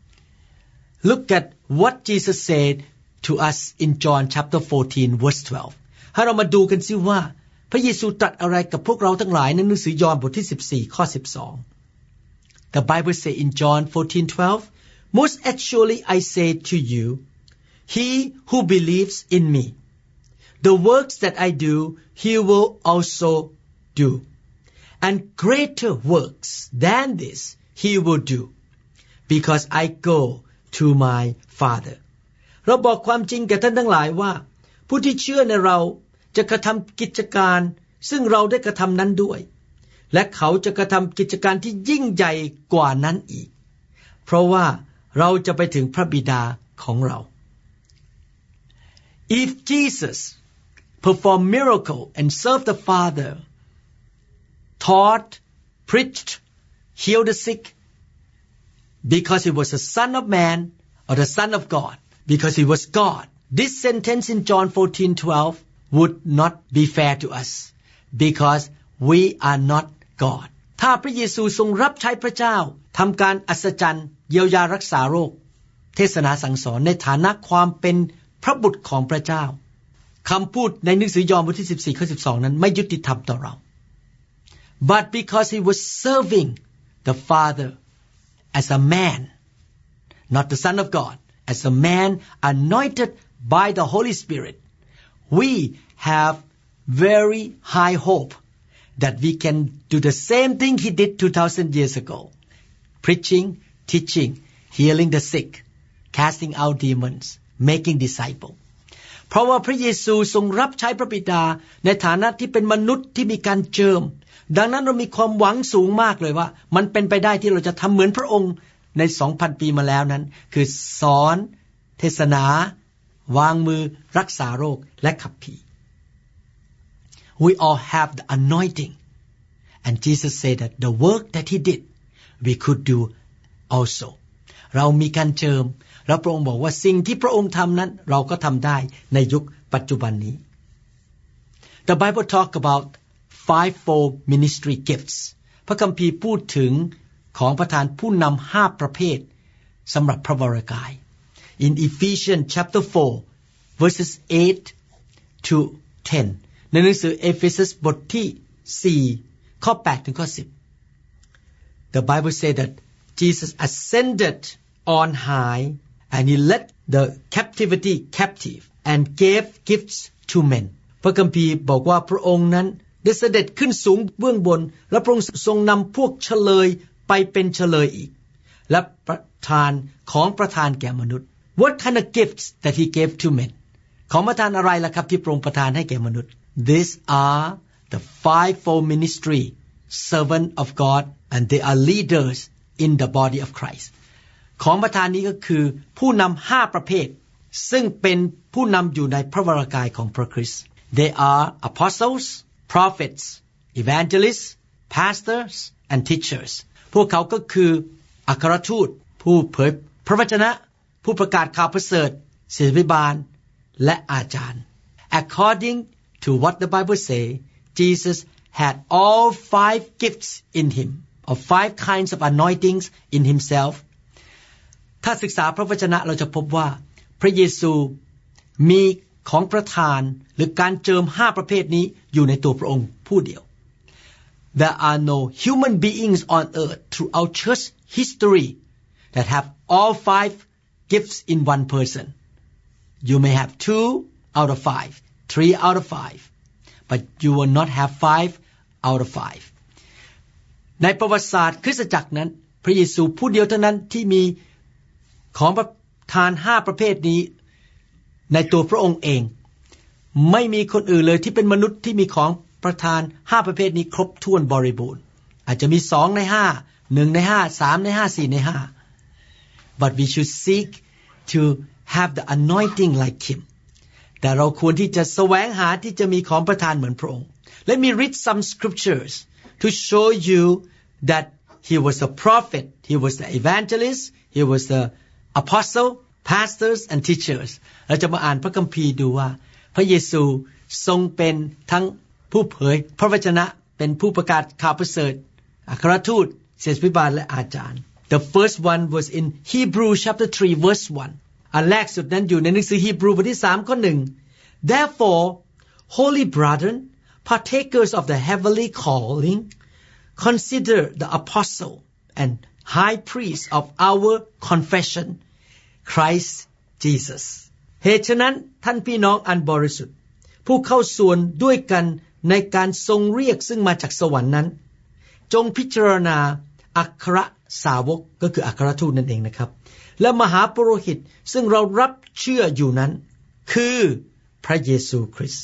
Look at what Jesus said to us in John chapter fourteen verse twelve ให้เรามาดูกันซิว่าพระเยซูตรัสอะไรกับพวกเราทั้งหลายในหนังสือยอห์นบทที่สิบสี่ข้อสิบสอง The Bible say in John fourteen twelve Most actually I say to you, he who believes in me, the works that I do, he will also do. And greater works than this he will do, because I go to my Father. เราบอกความจริงแก่ท่านทั้งหลายว่าผู้ที่เชื่อในเราจะกระทำกิจการซึ่งเราได้กระทำนั้นด้วยและเขาจะกระทำกิจการที่ยิ่งใหญ่กว่านั้นอีกเพราะว่าเราจะไปถึงพระบิดาของเรา If Jesus performed miracle and served the Father, taught, preached, healed the sick, because he was a son of man or the son of God, because he was God, this sentence in John fourteen twelve would not be fair to us, because we are not God. ถ้าพระเยซูทรงรับใช้พระเจ้าทำการอัศจรรย์เยียวยารักษาโรคเทศนาสั่งสอนในฐานะความเป็นพระบุตรของพระเจ้าคำพูดในหนังสือยอห์นบทที่สิบสี่ข้อสิบสองนั้นไม่ยุติธรรมต่อเรา But because he was serving the Father as a man not the Son of God as a man anointed by the Holy Spirit we have very high hope that we can do the same thing he did two thousand years ago preaching teaching healing the sick casting out demons making disciples เพราะว่าพระเยซูทรงรับใช้พระบิดาในฐานะที่เป็นมนุษย์ที่มีการเจิมดังนั้นเรามีความหวังสูงมากเลยว่ามันเป็นไปได้ที่เราจะทำเหมือนพระองค์ใน สองพัน ปีมาแล้วนั้นคือสอนเทศนาวางมือรักษาโรคและขับผี We all have the anointing and Jesus said that the work that he did we could do also เรามีการเจิมแล้วพระองค์บอกว่าสิ่งที่พระองค์ทำนั้นเราก็ทำได้ในยุคปัจจุบันนี้ The Bible talk about fivefold ministry gifts พระคัมภีร์พูดถึงของประทานผู้นำห้าประเภทสำหรับพระวรากาย In Ephesians chapter four verses eight to ten ในหนังสือเอเฟซัสบทที่สี่ข้อแปดถึงข้อสิบ The Bible said that Jesus ascended on high and he led the captivity captive and gave gifts to men พระคัมภีร์บอกว่าพระองค์นั้นได้เสด็จขึ้นสูงเบื้องบนและพระองค์ทรงนำพวกเฉลยไปเป็นเฉลยอีกและประทานของประทานแก่มนุษย์ What kind of gifts that he gave to men ของประทานอะไรล่ะครับที่พระองค์ประทานให้แก่มนุษย์ These are the fivefold ministry servant of God and they are leaders in the body of Christ ของประทานนี้ก็คือผู้นำห้าประเภทซึ่งเป็นผู้นำอยู่ในพระวรากายของพระคริสต์ They are apostles, prophets, evangelists, pastors and teachers พวกเขาก็คืออัครทูตผู้เผยพระวจนะผู้ประกาศข่าวประเสริฐศิษยาภิบาลและอาจารย์ According to what the Bible say, Jesus had all five gifts in him, or five kinds of anointings in himself. ถ้าศึกษาพระวจนะเราจะพบว่าพระเยซูมีของประทานหรือการเจิมห้าประเภทนี้อยู่ในตัวพระองค์ผู้เดียว There are no human beings on earth throughout church history that have all five gifts in one person. You may have two out of five, three out of five, but you will not have five out of five. ในประวัติศาสตร์คริสตจักรนั้นพระเยซูผู้เดียวเท่านั้นที่มีของประทานห้าประเภทนี้ในตัวพระองค์เองไม่มีคนอื่นเลยที่เป็นมนุษย์ที่มีของประทานห้าประเภทนี้ครบถ้วนบริบูรณ์อาจจะมีสองในห้าหนึ่งในห้าสามในห้าสี่ในห้า but we should seek to have the anointing like him แต่เราควรที่จะแสวงหาที่จะมีของประทานเหมือนพระองค์ Let me read some scriptures to show you that he was a prophet, he was the evangelist, he was the apostle, pastors and teachers เราจะมาอ่านพระคัมภีร์ดูว่าพระเยซูทรงเป็นทั้งผู้เผยพระวจนะเป็นผู้ประกาศข่าวประเสริฐอัครทูตศิษยาภิบาลและอาจารย์ The first one was in Hebrew chapter three verse one อันแรกสุดนั้นอยู่ในหนังสือฮีบรูบทที่สามข้อหนึ่ง Therefore holy brethren partakers of the heavenly calling consider the apostle and high priest of our confession Christ Jesus เหตุฉะนั้นท่านพี่น้องอันบริสุทธิ์ผู้เข้าส่วนด้วยกันในการทรงเรียกซึ่งมาจากสวรรค์นั้นจงพิจารณาอัครสาวกก็คืออัครทูตนั่นเองนะครับและมหาปุโรหิตซึ่งเรารับเชื่ออยู่นั้นคือพระเยซูคริสต์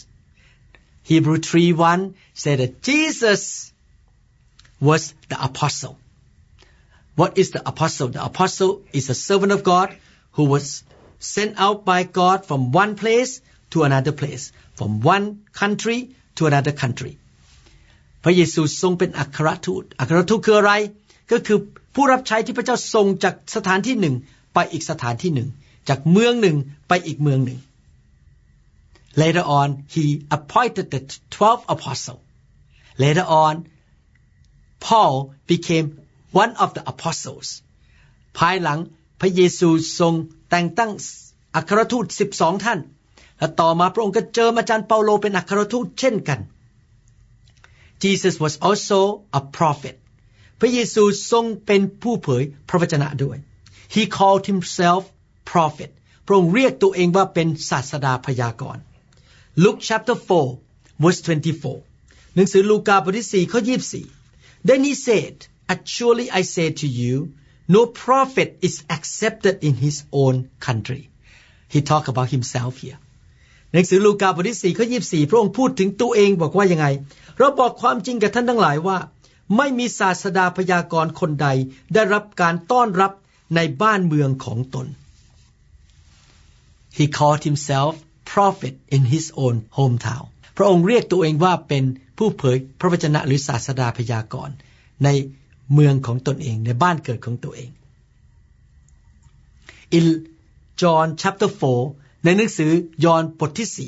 Hebrew three one said that Jesus was the apostle. What is the apostle? The apostle is a servant of God who was sent out by God from one place to another place, from one country to another country. พระเยซูทรงเป็นอัครทูตอัครทูตคืออะไรก็คือผู้รับใช้ที่พระเจ้าส่งจากสถานที่หนึ่งไปอีกสถานที่หนึ่งจากเมืองหนึ่งไปอีกเมืองหนึ่ง Later on he appointed the twelve apostles. Later on Paul became one of the apostles. ภายหลังพระเยซูทรงแต่งตั้งอัครทูตสิบสองท่านและต่อมาพระองค์ก็เจิมอาจารย์เปาโลเป็นอัครทูตเช่นกัน Jesus was also a prophet. พระเยซูทรงเป็นผู้เผยพระวจนะด้วย He called himself prophet. พระองค์เรียกตัวเองว่าเป็นศาสดาพยากรณ์ Luke chapter four verse twenty-four หนังสือลูกาบทที่สี่ข้อยี่สิบสี่ Then he said, Surely I say to you, no prophet is accepted in his own country. He talked about himself here. หนังสือลูกาบทที่สี่ข้อยี่สิบสี่พระองค์พูดถึงตัวเองบอกว่ายังไงเราบอกความจริงกับท่านทั้งหลายว่าไม่มีศาสดาพยากรณ์คนใดได้รับการต้อนรับในบ้านเมืองของตน He called himself prophet in his own hometown พระองค์เรียกตัวเองว่าเป็นผู้เผยพระวจนะหรือศาสดาพยากรณ์ในเมืองของตนเองในบ้านเกิดของตัวเอง In John chapter four ในหนังสือยอห์นบทที่สี่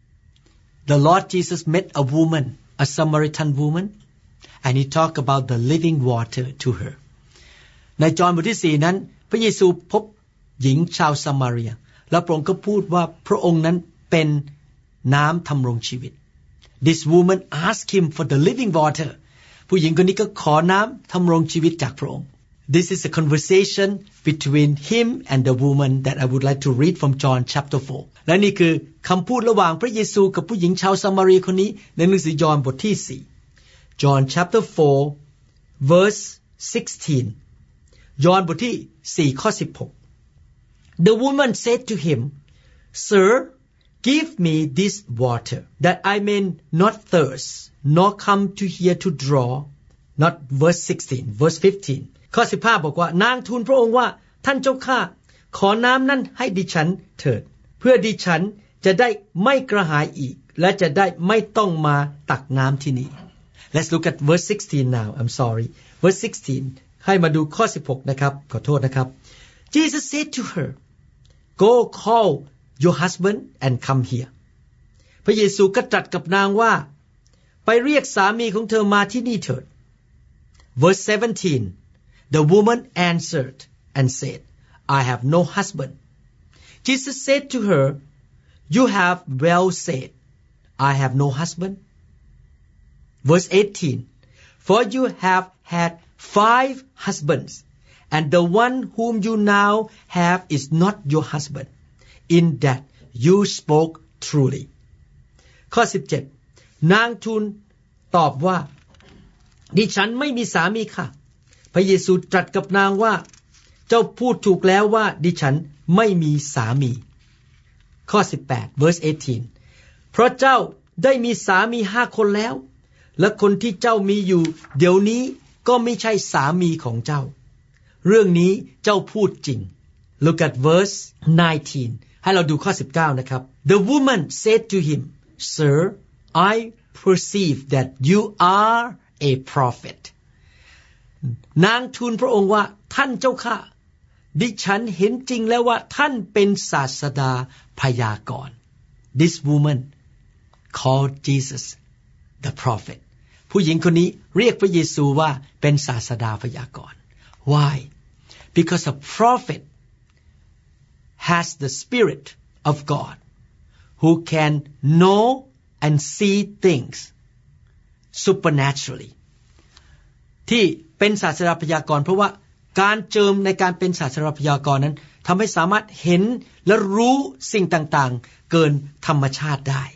The Lord Jesus met a woman, a Samaritan woman, and he talked about the living water to her. ในจอห์นบทที่สี่นั้นพระเยซูพบหญิงชาวซามาเรียแล้วพระองค์ก็พูดว่าพระองค์นั้นเป็นน้ำทำรงชีวิต This woman asked him for the living water. ผู้หญิงคนนี้ก็ขอน้ำทำรงชีวิตจากพระองค์ This is a conversation between him and the woman that I would like to read from John chapter four. และนี่คือคำพูดระหว่างพระเยซูกับผู้หญิงชาวซามารีคนนี้ในหนังสือยอห์นบทที่สี่ John chapter four verse sixteen ยอห์นบทที่สี่ข้อสิบหก The woman said to him, Sir, give me this water, that I may not thirst, nor come to here to draw. Not verse sixteen, verse fifteen. ข้อสิบห้าบอกว่านางทูลพระองค์ว่าท่านเจ้าข้าขอน้ำนั้นให้ดิฉันเถิดเพื่อดิฉันจะได้ไม่กระหายอีกและจะได้ไม่ต้องมาตักน้ำที่นี่ Let's look at verse sixteen now. I'm sorry. Verse sixteen. ให้มาดูข้อสิบหกนะครับขอโทษนะครับ Jesus said to her, Go call your husband and come here. พระเยซูก็ตรัสกับนางว่าไปเรียกสามีของเธอมาที่นี่เถิด Verse seventeen. The woman answered and said, I have no husband. Jesus said to her, You have well said, I have no husband. Verse eighteen. For you have had five husbands, and the one whom you now have is not your husband. In that you spoke truly. ข้อสิบเจ็ดนางทูลตอบว่าดิฉันไม่มีสามีค่ะพระเยซูตรัสกับนางว่าเจ้าพูดถูกแล้วว่าดิฉันไม่มีสามีข้อสิบแปด verse eighteen เพราะเจ้าได้มีสามีห้าคนแล้วและคนที่เจ้ามีอยู่เดี๋ยวนี้ก็ไม่ใช่สามีของเจ้าเรื่องนี้เจ้าพูดจริง Look at verse nineteen ให้เราดูข้อสิบเก้านะครับ The woman said to him, Sir, I perceive that you are a prophet. นางทูลพระองค์ว่าท่านเจ้าข้าดิฉันเห็นจริงแล้วว่าท่านเป็นศาสดาพยากรณ์ This woman called Jesus the prophet. ผู้หญิงคนนี้เรียกพระเยซูว่าเป็นศาสดาพยากรณ์ Why? Because a prophet has the spirit of God who can know and see things supernaturally. ที่เป็นศาสดาพยากรณ์เพราะว่าการเจิมในการเป็นศาสดาพยากรณ์นั้นทำให้สามารถเห็นและรู้สิ่งต่างๆเกินธรรมชาติได้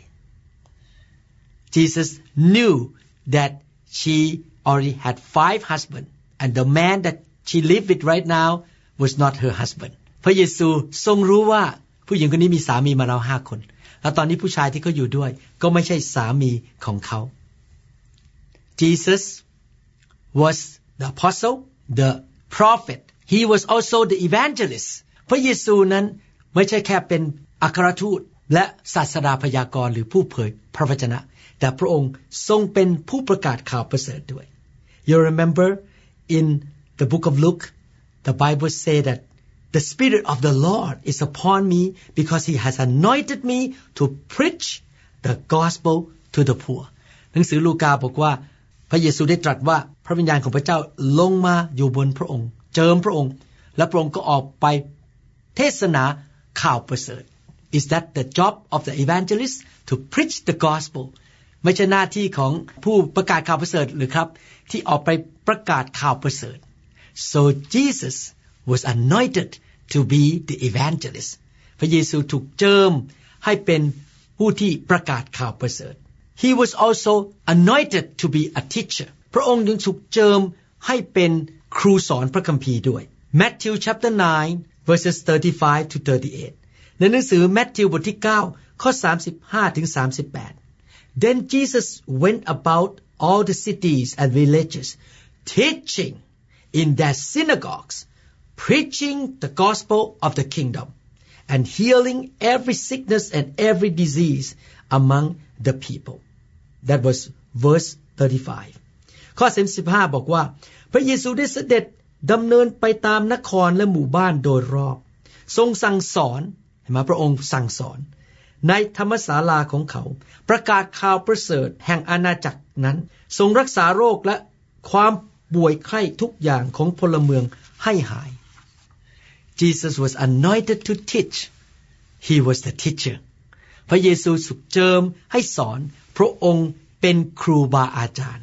Jesus knew that she already had five husbands and the man that she lived with right now was not her husband พระเยซูทรงรู้ว่าผู้หญิงคนนี้มีสามีมาแล้วห้าคนแล้วตอนนี้ผู้ชายที่เขาอยู่ด้วยก็ไม่ใช่สามีของเขา Jesus was the apostle, the prophet. He was also the evangelist. พระเยซูนั้นไม่ใช่แค่เป็นอัครทูตและศาสดาพยากรณ์หรือผู้เผยพระวจนะแต่พระองค์ทรงเป็นผู้ประกาศข่าวประเสริฐด้วย You remember in the book of Luke, the Bible say that the Spirit of the Lord is upon me because He has anointed me to preach the gospel to the poor. หนังสือลูกาบอกว่าพระเยซูได้ตรัสว่าพระวิญญาณของพระเจ้าลงมาอยู่บนพระองค์เจิมพระองค์และพระองค์ก็ออกไปเทศนาข่าวประเสริฐ Is that the job of the evangelist to preach the gospel ไม่ใช่หน้าที่ของผู้ประกาศข่าวประเสริฐหรือครับที่ออกไปประกาศข่าวประเสริฐ So Jesus was anointed to be the evangelist พระเยซูถูกเจิมให้เป็นผู้ที่ประกาศข่าวประเสริฐ He was also anointed to be a teacher พระองค์ยังถูกเจิมให้เป็นครูสอนพระคัมภีร์ด้วย Matthew chapter nine verses thirty-five to thirty-eight ในหนังสือมัทธิวบทที่เก้าข้อสามสิบห้าถึงสามสิบแปด Then Jesus went about all the cities and villages teaching in their synagogues preaching the gospel of the kingdom and healing every sickness and every disease among the people. That was verse thirty-five. ข้อสิบห้าบอกว่าพระเยซูได้เสด็จดำเนินไปตามนครและหมู่บ้านโดยรอบทรงสั่งสอนเห็นไหมพระองค์สั่งสอนในธรรมศาลาของเขาประกาศข่าวประเสริฐแห่งอาณาจักรนั้นทรงรักษาโรคและความป่วยไข้ทุกอย่างของพลเมืองให้หาย Jesus was anointed to teach. He was the teacher. พระเยซูถูกเจิมให้สอนพระองค์เป็นครูบาอาจารย์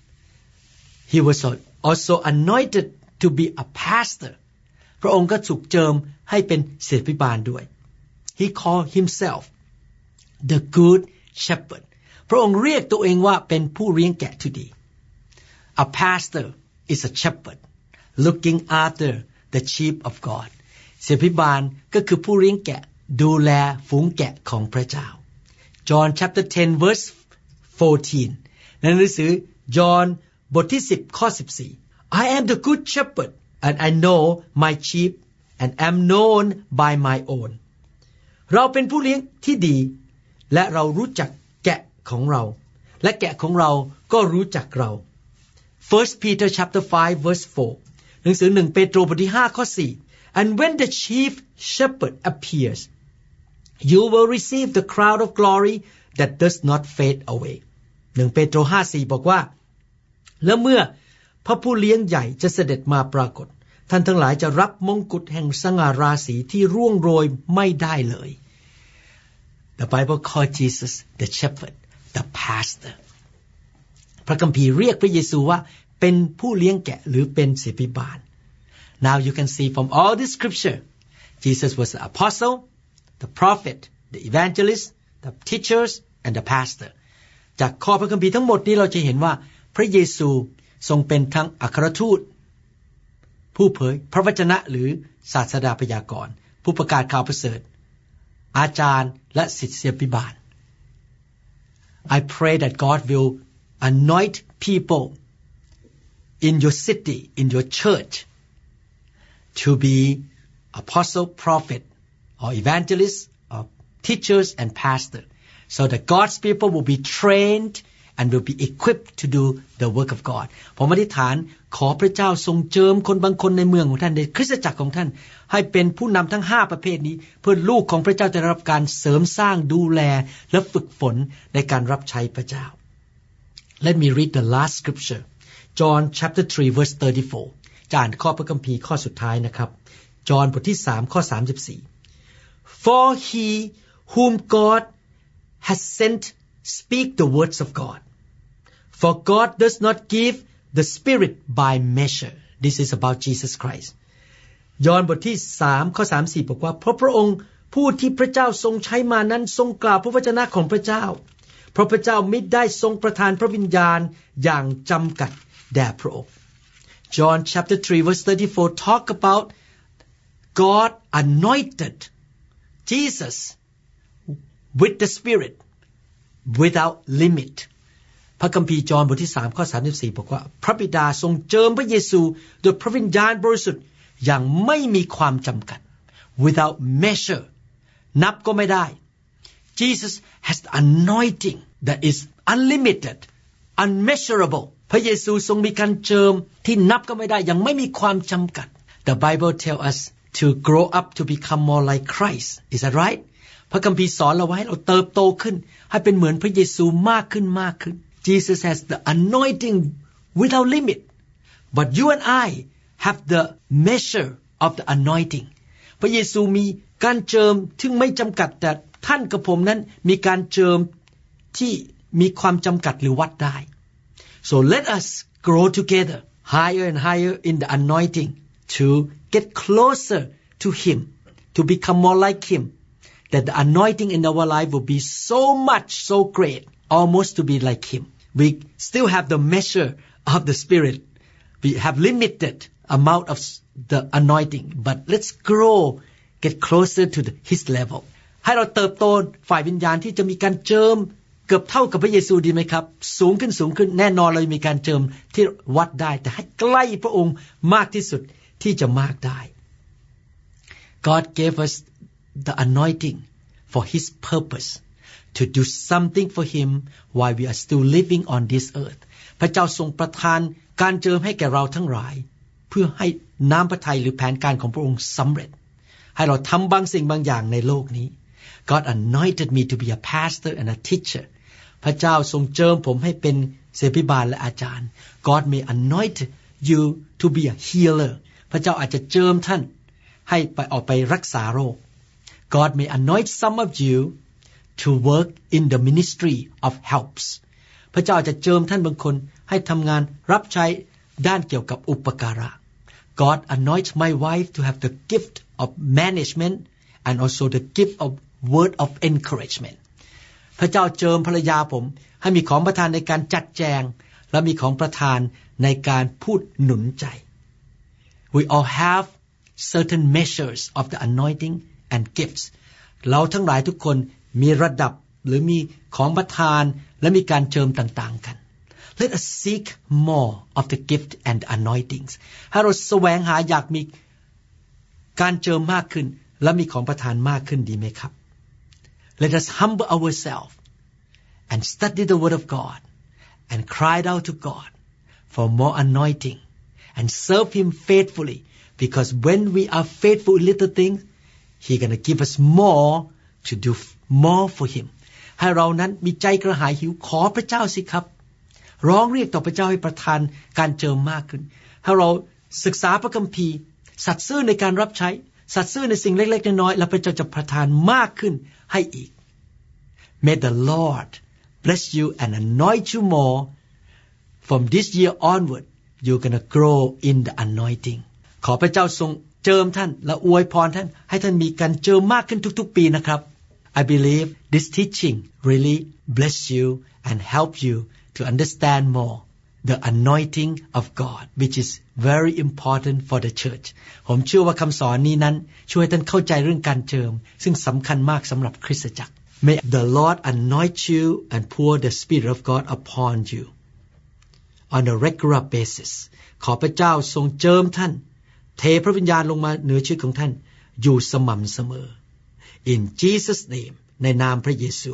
He was also anointed to be a pastor. พระองค์ก็ถูกเจิมให้เป็นศิษยาภิบาลด้วย He called himself the good shepherd. พระองค์เรียกตัวเองว่าเป็นผู้เลี้ยงแกะที่ดี A pastor is a shepherd looking after the sheep of God. ศิษยาภิบาลก็คือผู้เลี้ยงแกะดูแลฝูงแกะของพระเจ้า John chapter ten verse fourteen ในหนังสือยอห์นบทที่สิบข้อสิบสี่ I am the good shepherd and I know my sheep and am known by my own เราเป็นผู้เลี้ยงที่ดีและเรารู้จักแกะของเราและแกะของเราก็รู้จักเรา First Peter chapter five verse four หนังสือหนึ่งเปโตรบทที่ห้าข้อสี่ And when the chief shepherd appears you will receive the crown of glory that does not fade away หนึ่งเปโตรห้าสี่บอกว่าและเมื่อพระผู้เลี้ยงใหญ่จะเสด็จมาปรากฏท่านทั้งหลายจะรับมงกุฎแห่งสง่าราศีที่ร่วงโรยไม่ได้เลย The Bible called Jesus the shepherd, the pastor. พระคัมภีร์เรียกพระเยซูว่าเป็นผู้เลี้ยงแกะหรือเป็นศิษยาภิบาล Now you can see from all this scripture, Jesus was the apostle, the prophet, the evangelist, the teachers, and the pastor. จากข้อพระคัมภีร์ทั้งหมดนี้เราจะเห็นว่าพระเยซูทรงเป็นทั้งอัครทูตผู้เผยพระวจนะหรือศาสดาพยากรณ์ผู้ประกาศข่าวประเสริฐอาจารย์และศิษยาภิบาล I pray that God will anoint people in your city, in your church to be apostle, prophet or evangelist or teachers and pastor so that God's people will be trained and will be equipped to do the work of God ผมอธิษฐานขอพระเจ้าทรงเจิมคนบางคนในเมืองของท่านในคริสตจักรของท่านให้เป็นผู้นำทั้งห้าประเภทนี้เพื่อลูกของพระเจ้าจะได้รับการเสริมสร้างดูแลและฝึกฝนในการรับใช้พระเจ้า Let me read the last scripture John chapter three verse thirty-four จะอ่านข้อพระคัมภีร์ข้อสุดท้ายนะครับจอห์นบทที่สามข้อสามสิบสี่ For he whom God has sent speak the words of God for God does not give the spirit by measure this is about Jesus Christ ยอห์นบทที่สามข้อสามสิบสี่บอกว่าเพราะพระองค์ผู้ที่พระเจ้าทรงใช้มานั้นทรงกล่าวพระวจนะของพระเจ้าเพราะพระเจ้ามิได้ทรงประทานพระวิญญาณอย่างจำกัดแด่พระองค์ John chapter three verse thirty-four talk about God anointed Jesus with the spirit without limit พระคัมภีร์จอห์นบทที่สามข้อสามสิบสี่บอกว่าพระบิดาทรงเจิมพระเยซูด้วยพระวิญญาณบริสุทธิ์อย่างไม่มีความจำกัด without measure นับก็ไม่ได้ Jesus has the anointing that is unlimited unmeasurable พระเยซูทรงมีการเจิมที่นับก็ไม่ได้ยังไม่มีความจำกัด The Bible tell us to grow up to become more like Christ is that right พระคัมภีร์สอนเราไว้ให้เราเติบโตขึ้นให้เป็นเหมือนพระเยซูมากขึ้นมากขึ้น Jesus has the anointing without limit but you and I have the measure of the anointing พระเยซูมีการเจิมที่ไม่จำกัดแต่ท่านกับผมนั้นมีการเจิมที่มีความจำกัดหรือวัดได้ so let us grow together higher and higher in the anointing to get closer to him to become more like him that the anointing in our life will be so much so great almost to be like him we still have the measure of the spirit we have limited amount of the anointing but let's grow get closer to the, his level ให้เราเติบโตฝ่ายวิญญาณที่จะมีการเจิมเกือบเท่ากับพระเยซูดีไหมครับสูงขึ้นสูงขึ้นแน่นอนเลยมีการเจิมที่วัดได้แต่ให้ใกล้พระองค์มากที่สุดที่จะมากได้ God gave us the anointing for His purpose to do something for Him while we are still living on this earth พระเจ้าทรงประทานการเจิมให้แก่เราทั้งหลายเพื่อให้น้ำพระทัยหรือแผนการของพระองค์สำเร็จให้เราทำบางสิ่งบางอย่างในโลกนี้ God anointed me to be a pastor and a teacher พระเจ้าทรงเจิมผมให้เป็นศิษยาภิบาลและอาจารย์ God may anoint you to be a healer พระเจ้าอาจจะเจิมท่านให้ไปออกไปรักษาโรค God may anoint some of you to work in the ministry of helps พระเจ้าจะเจิมท่านบางคนให้ทำงานรับใช้ด้านเกี่ยวกับอุปการะ God anoints my wife to have the gift of management and also the gift of word of encouragement พระเจ้าเจิมภรรยาผมให้มีของประทานในการจัดแจงและมีของประทานในการพูดหนุนใจ We all have certain measures of the anointing and gifts เราทั้งหลายทุกคนมีระดับหรือมีของประทานและมีการเจิมต่างๆกัน Let us seek more of the gift and anointings ให้เราแสวงหาอยากมีการเจิมมากขึ้นและมีของประทานมากขึ้นดีไหมครับ Let us humble ourselves and study the word of God and cry out to God for more anointing and serve Him faithfully because when we are faithful in little things He gonna give us more to do more for Him ให้เรานั้นมีใจกระหายหิวขอพระเจ้าสิครับร้องเรียกต่อพระเจ้าให้ประทานการเจิมมากขึ้นให้เราศึกษาพระคัมภีร์สัตย์ซื่อในการรับใช้สัตย์ซื่อในสิ่งเล็กๆน้อยๆแล้วพระเจ้าจะประทานมากขึ้นให้อีก May the Lord bless you and anoint you more from this year onward you're gonna grow in the anointing ขอพระเจ้าทรงเจิมท่านและอวยพรท่านให้ท่านมีการเจิมมากขึ้นทุกๆปีนะครับ I believe this teaching really bless you and help you to understand more the anointing of God which is very important for the church ผมเชื่อว่าคำสอนนี้นั้นช่วยท่านเข้าใจเรื่องการเจิมซึ่งสำคัญมากสำหรับคริสตจักร May the Lord anoint you and pour the Spirit of God upon you on a regular basis ขอพระเจ้าทรงเจิมท่านเทพระวิญญาณลงมาเหนือชีวิตของท่านอยู่สม่ำเสมอ In Jesus name ในนามพระเยซู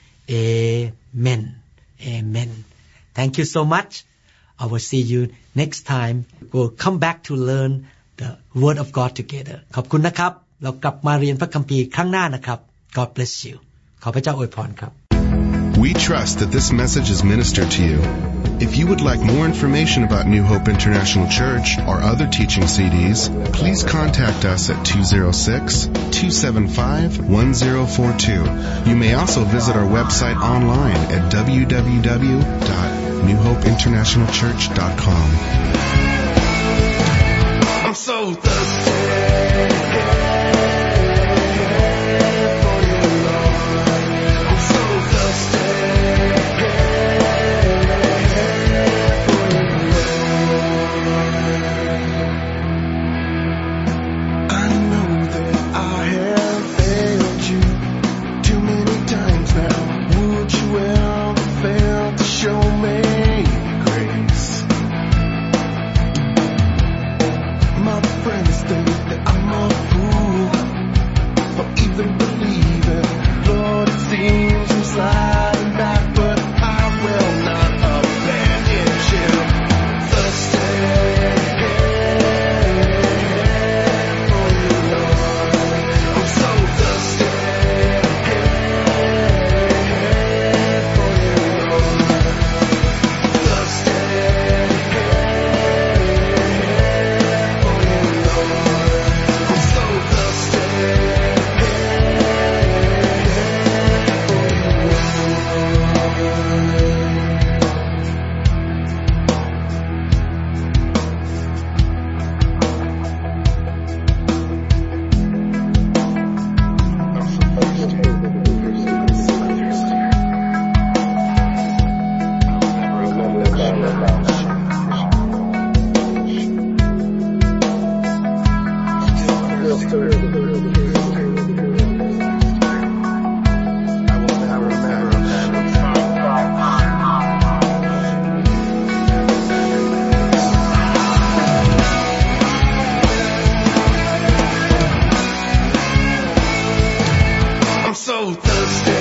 Amen Amen Thank you so much I will see you next time we'll come back to learn the word of God together ขอบคุณนะครับเรากลับมาเรียนพระคัมภีร์ครั้งหน้านะครับ God bless you ขอพระเจ้าอวยพรครับ We trust that this message is ministered to you. If you would like more information about New Hope International Church or other teaching C Ds, please contact us at two oh six, two seven five, one oh four two. You may also visit our website online at w w w dot new hope international church dot com. I'm so thirsty. thirsty.